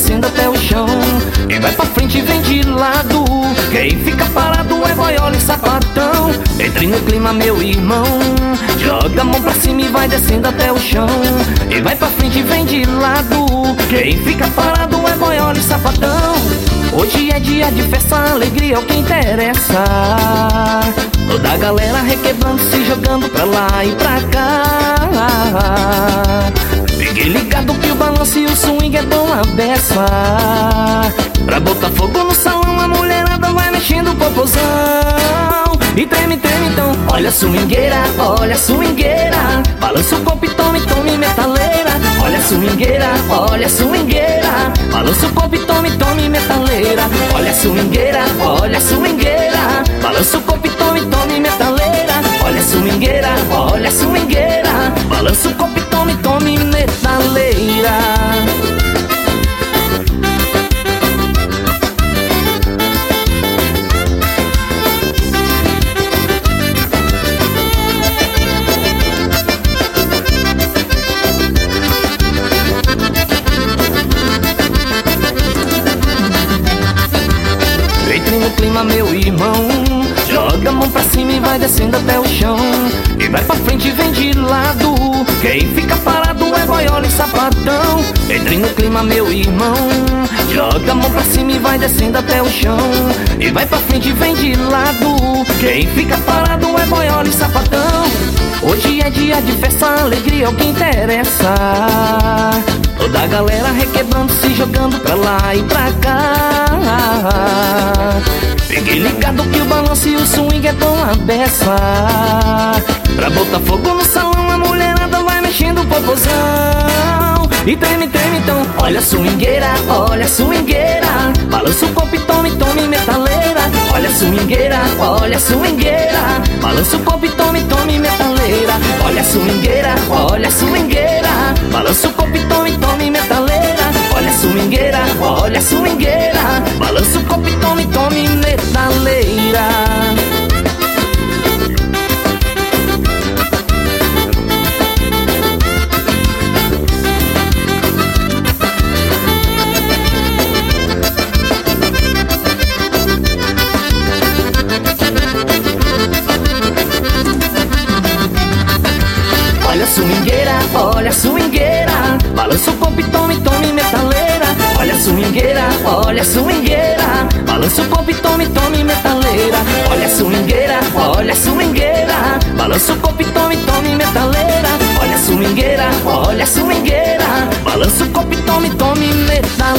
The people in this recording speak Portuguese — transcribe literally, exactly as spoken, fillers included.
descendo até o chão. Quem vai pra frente vem de lado, quem fica parado é boiola e sapatão. Entre no clima, meu irmão, joga a mão pra cima e vai descendo até o chão. Quem vai pra frente vem de lado, quem fica parado é boiola e sapatão. Hoje é dia de festa, alegria é o que interessa. Toda a galera requebrando, se jogando pra lá e pra cá. Fique ligado que o balanço e o swing é bom a beça. Pra botar fogo no salão, a mulherada vai mexendo o popozão. E treme, treme então, olha a swingueira, olha a swingueira. Balança o corpo e tome, tome metaleira. Olha a swingueira, olha a swingueira. Balança o corpo e tome, tome metaleira. Olha a swingueira, olha a swingueira. Balança o corpo e tome, tome metaleira. Olha a swingueira, olha a swingueira. Balança o corpo e tome, tome metaleira. Entre no clima, meu irmão, joga a mão pra cima e vai descendo até o chão. Quem vai pra frente vem de lado, quem fica parado é boiola e sapatão. Entre no clima, meu irmão, joga a mão pra cima e vai descendo até o chão. Quem vai pra frente vem de lado, quem fica parado é boiola e sapatão. Hoje é dia de festa, alegria é o que interessa. Toda a galera requebrando, se jogando pra lá e pra cá. Fique ligado que o balanço e o swing é bom a beça. Pra botar fogo no salão, a mulherada vai mexendo o popozão. E treme, treme então, olha a swingueira, olha a swingueira. Balança o corpo e tome, tome metaleira. Olha a swingueira, olha a swingueira. Balança o corpo e tome, tome metaleira. Olha a swingueira, olha a swingueira. Balança o corpo e tome, tome metaleira. Olha a swingueira, olha a swingueira. Balança o corpo e tome, tome metaleira. Olha a swingueira, olha a swingueira. Balança o corpo e tome, tome metaleira. Olha a swingueira, olha a swingueira. Balança o corpo e tome, tome metaleira. Olha a swingueira, olha a swingueira. Balança o corpo e tome, tome metaleira. Olha a swingueira, olha a swingueira. Balança o corpo e tome, tome metaleira.